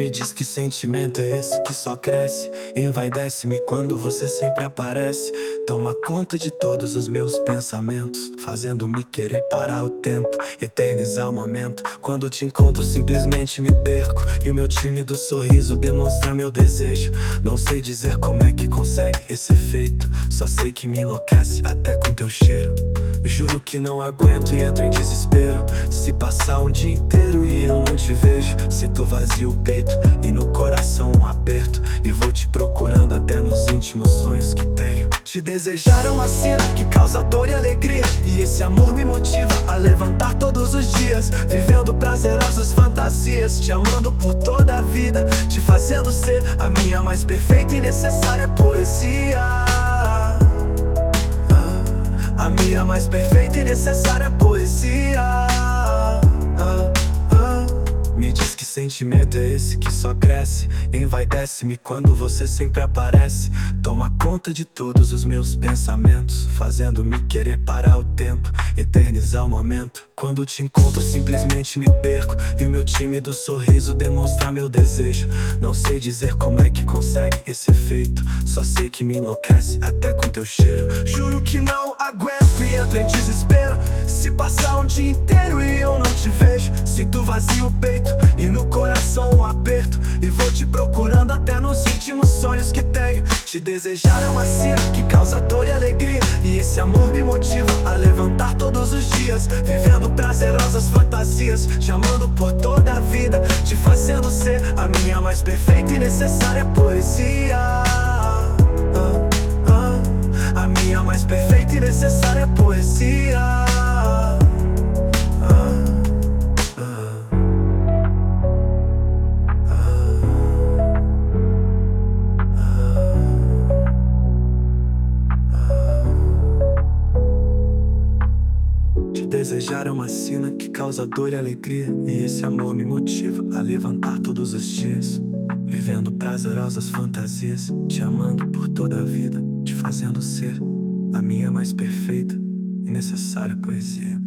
Me diz que sentimento é esse que só cresce, envaidece-me quando você sempre aparece. Toma conta de todos os meus pensamentos, fazendo-me querer parar o tempo, eternizar o momento. Quando te encontro simplesmente me perco, e o meu tímido sorriso demonstra meu desejo. Não sei dizer como é que consegue esse efeito, só sei que me enlouquece até com teu cheiro. Juro que não aguento e entro em desespero. Se passar um dia inteiro e eu não te vejo, sinto vazio o peito e no coração um aperto, e vou te procurando até nos íntimos sonhos que tenho. Te desejar é uma cena que causa dor e alegria, e esse amor me motiva a levantar todos os dias, vivendo prazerosas fantasias, te amando por toda a vida, te fazendo ser a minha mais perfeita e necessária poesia. A minha mais perfeita e necessária poesia. Me diz que sentimento é esse que só cresce, envaidece-me quando você sempre aparece. Toma conta de todos os meus pensamentos, fazendo-me querer parar o tempo, eternizar o momento. Quando te encontro simplesmente me perco, e o meu tímido sorriso demonstra meu desejo. Não sei dizer como é que consegue esse efeito, só sei que me enlouquece até com teu cheiro. Juro que não aguento e entro em desespero. Se passar um dia inteiro e eu não te vejo, sinto vazio o peito e no coração um aperto, e vou te procurando até nos íntimos sonhos que tenho. Te desejar é uma cena que causa dor e alegria, e esse amor me motiva a levantar todos os dias, vivendo prazerosas fantasias, te amando por toda a vida, te fazendo ser a minha mais perfeita e necessária poesia. A minha mais perfeita e necessária poesia. Desejar é uma sina que causa dor e alegria, e esse amor me motiva a levantar todos os dias, vivendo prazerosas fantasias, te amando por toda a vida, te fazendo ser a minha mais perfeita e necessária poesia.